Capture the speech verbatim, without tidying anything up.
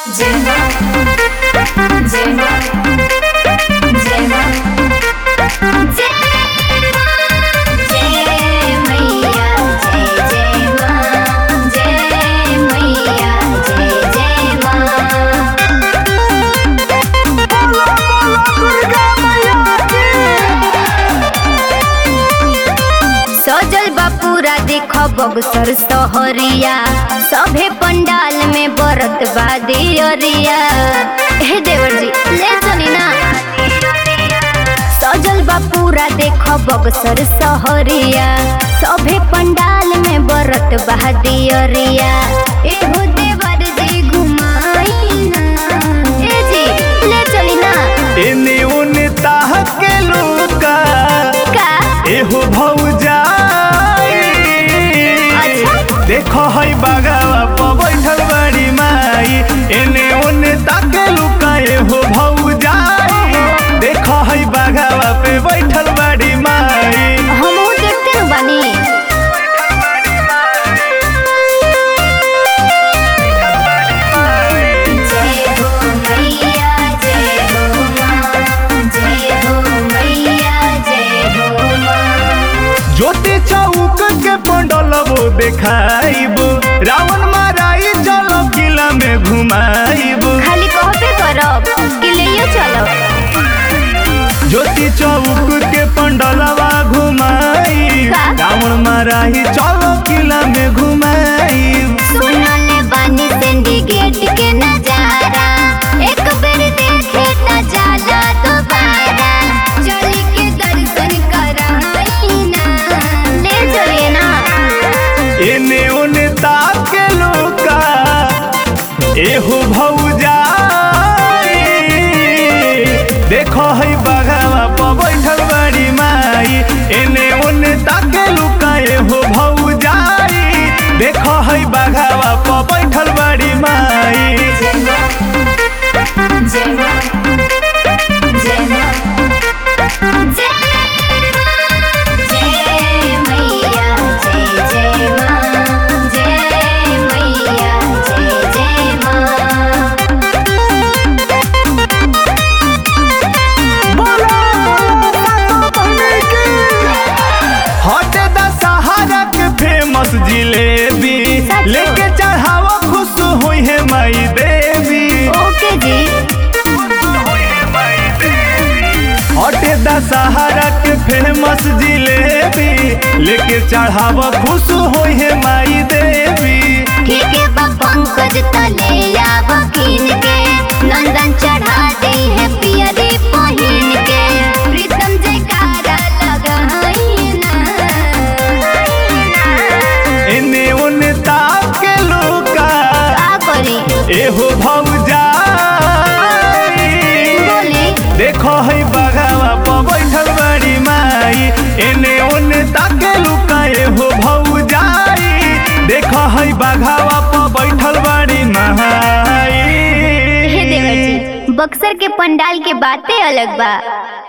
जय मां जय मां जय मां जय जय मैया जय जय मां जय मैया जय जय मां। सजल बा पूरा देख बक्सर सहरिया सभे पंडाल में बरत बा दियरिया। हे देवर जी ले सुनी ना। सजल बा पूरा देख बक्सर सहरिया सभे पंडाल में बरत बा दियरिया। एहो देवर जी घुमाई ना। ए जी ले चली ना। एने ओने ताह के लुका का एहो भौजाई देखो हई बागावा प बैठल बड़ी माई। एने ओने ताके लुका एहो भौजाई देखो हई बागावा पे बैठल बड़ी माई। हमहू देखते न बानी। जय हो मैया जय हो मां जय हो मैया जय हो मां। ज्योति चौक के पंडलबो देखाइबो रावण माराई चलो किला में घुमाइबो। खाली कहबे करब कि ले चलब। ज्योति चौक के पंडलवा घुमाई का? रावण माराई चलो किला में घुमाई। सुनले बानी सिंडिकेट के नजारा एक बेर देखे त जाला दोबारा। चली के दर्शन कराई ना। ले चलिए ना। एने ओने ताके लुका एहो भौजाई देखो हई बागावा प बैठल बड़ी माई। एने ओने ताके लुका एहो भौजाई देखो हई बागावा प बैठल बड़ी माई। जय मां जय मां जय मां जय जय मैया जय जय मां जय मैया जय जय मां। हटे दशहरा के फेमस जिलेबी सच? लेके चढ़ावा खुश हुई है माई देवी। ओके जी। हटे दशहरा के फेमस जिलेबी लेके चढ़ावा खुश हुई है माई देवी। ठीक है बा पंकज तले आव कीन के नंदन चढ़ा दी है पियरी पहिन के। प्रीतम जयकारा लगाई ना। एने ओने ताके लुका का करी एहो भौजाई बोली देखो हई बागावा प बैठल बड़ी माई। एने ओने ताके लुका एहो भौजाई देखो हई बागावा प बैठल बड़ी माई। हे देवर जी बक्सर के पंडाल के बातें अलग बा।